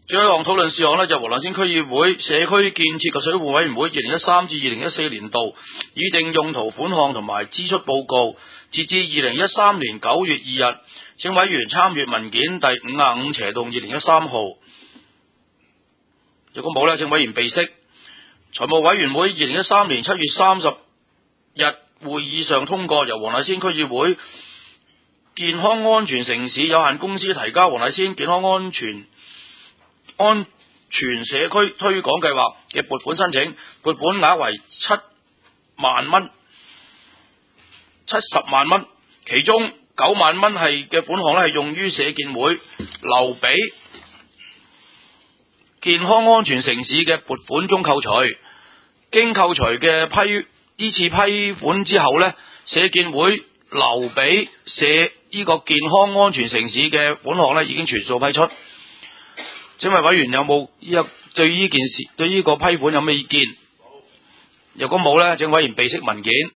最後一項討論事項呢，就黃大仙區議會社區建設及水務委員會2013至2014年度擬定用途款項同埋支出報告，截至2013年9月2日，請委員參閱文件第55/2013號。如果冇呢，請委員備悉。財務委員會2013年7月30日會議上通過由黃大仙區議會健康安全城市有限公司提交黃大仙健康安全社區推廣計劃嘅撥款申請，撥款額為70萬蚊，其中9萬蚊嘅款項係用於社建會留俾健康安全城市嘅撥款中扣除，經扣除嘅依次批款之後呢，社建會留俾呢個健康安全城市嘅款項呢已經全數批出。請問委員有冇對呢件事對呢個批款有咩意見？如果冇呢，請委員備悉文件。